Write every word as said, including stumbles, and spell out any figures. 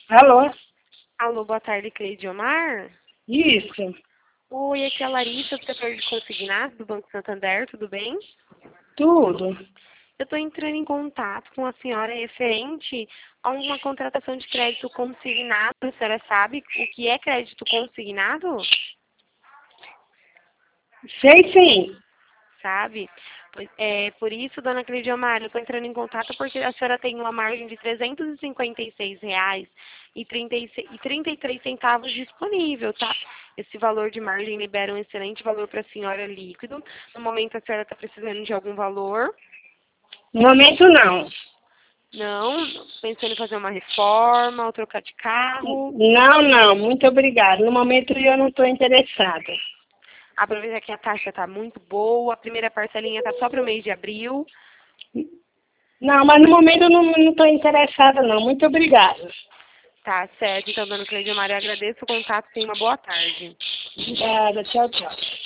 Alô? Alô, boa tarde, Cleidiomar. Isso. Oi, aqui é a Larissa, do setor de consignado do Banco Santander, tudo bem? Tudo. Eu estou entrando em contato com a senhora referente a uma contratação de crédito consignado. A senhora sabe o que é crédito consignado? Sei sim. Sabe? Pois, é, por isso, dona Cleidiomar, eu estou entrando em contato porque a senhora tem uma margem de trezentos e cinquenta e seis reais e trinta e seis e trinta e três centavos disponível, tá? Esse valor de margem libera um excelente valor para a senhora líquido. No momento, a senhora está precisando de algum valor? No momento não. Não? Pensando em fazer uma reforma ou trocar de carro? Não, não. Muito obrigada. No momento eu não estou interessada. Aproveita que a taxa está muito boa, a primeira parcelinha está só para o mês de abril. Não, mas no momento eu não estou interessada não. Muito obrigada. Tá certo, então, dona Cleidiomar, eu agradeço o contato, tenha uma boa tarde. Obrigada. Tchau, tchau.